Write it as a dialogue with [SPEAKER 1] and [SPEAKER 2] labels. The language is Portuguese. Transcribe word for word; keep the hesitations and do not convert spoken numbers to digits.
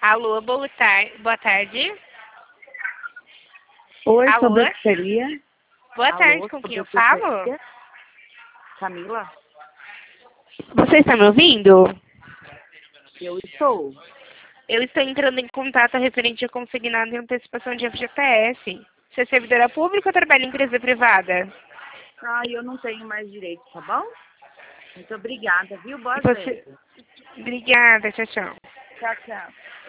[SPEAKER 1] Alô, boa tarde. Boa tarde.
[SPEAKER 2] Oi,
[SPEAKER 1] Alô?
[SPEAKER 2] sobre o que seria?
[SPEAKER 1] Boa
[SPEAKER 2] Alô,
[SPEAKER 1] tarde, com
[SPEAKER 2] sobre
[SPEAKER 1] quem eu
[SPEAKER 2] o que
[SPEAKER 1] falo?
[SPEAKER 2] seria? Camila?
[SPEAKER 1] Você está me ouvindo?
[SPEAKER 2] Eu estou.
[SPEAKER 1] Eu estou entrando em contato referente a consignado em antecipação de F G T S. Você é servidora pública ou trabalha em empresa privada?
[SPEAKER 2] Ah, eu não tenho mais direito, tá bom? Muito obrigada, viu? Boas
[SPEAKER 1] Você...
[SPEAKER 2] vendas.
[SPEAKER 1] Obrigada, tchau, tchau.
[SPEAKER 2] Tchau, tchau.